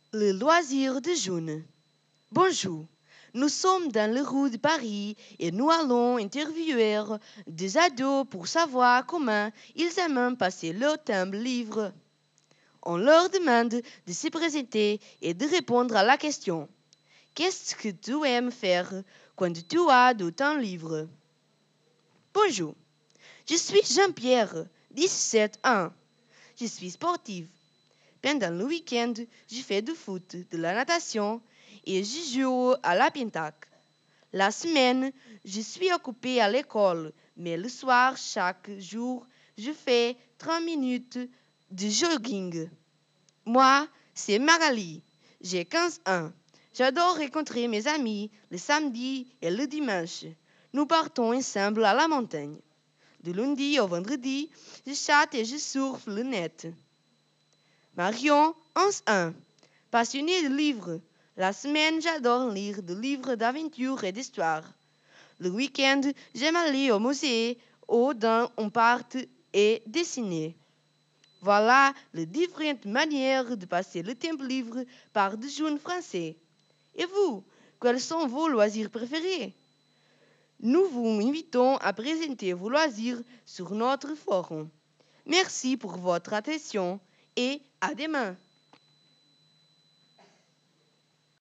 Le loisir de June. Bonjour, nous sommes dans les rues de Paris et nous allons interviewer des ados pour savoir comment ils aiment passer leur temps libre. On leur demande de se présenter et de répondre à la question: qu'est-ce que tu aimes faire quand tu as du temps libre? Bonjour, je suis Jean-Pierre, 17 ans. Je suis sportive. Pendant le week-end, je fais du foot, de la natation et je joue à la pétanque. La semaine, je suis occupée à l'école, mais le soir, chaque jour, je fais 30 minutes de jogging. Moi, c'est Magali. J'ai 15 ans. J'adore rencontrer mes amis le samedi et le dimanche. Nous partons ensemble à la montagne. De lundi au vendredi, je chatte et je surfe le net. Marion, 11 ans. Passionnée de livres. La semaine, j'adore lire des livres d'aventure et d'histoire. Le week-end, j'aime aller au musée ou dans un parc et dessiner. Voilà les différentes manières de passer le temps libre par des jeunes français. Et vous, quels sont vos loisirs préférés? Nous vous invitons à présenter vos loisirs sur notre forum. Merci pour votre attention et à demain.